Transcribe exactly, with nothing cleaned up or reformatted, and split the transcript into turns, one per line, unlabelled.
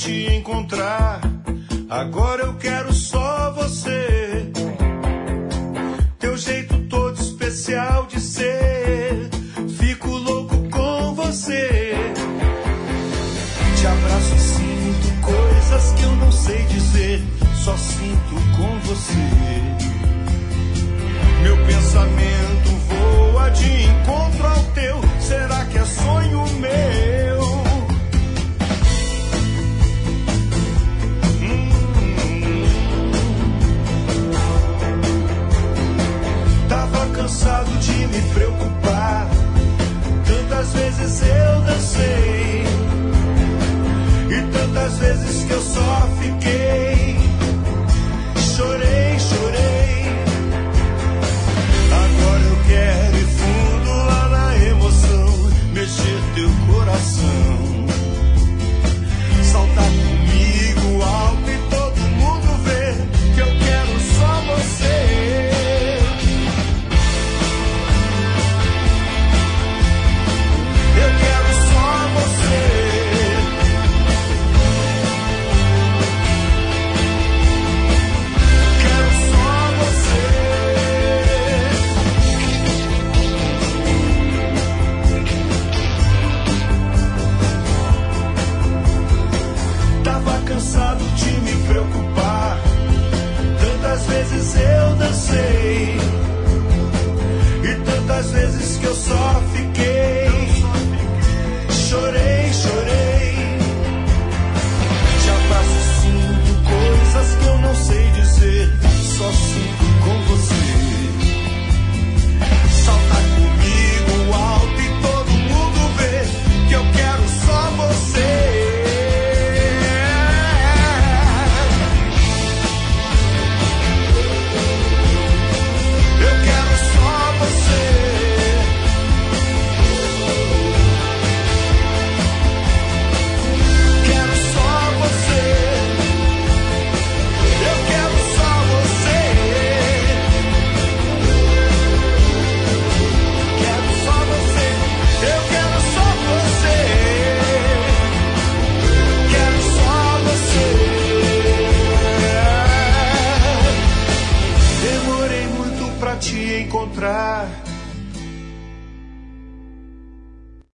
te encontrar. Agora eu quero só você. Teu jeito todo especial de ser. Fico louco com você. Te abraço e sinto coisas que eu não sei dizer. Só sinto com você. Meu pensamento voa de encontro ao teu. Será que é sonho meu? Hum. Tava cansado de me preocupar. Tantas vezes eu dancei e tantas vezes que eu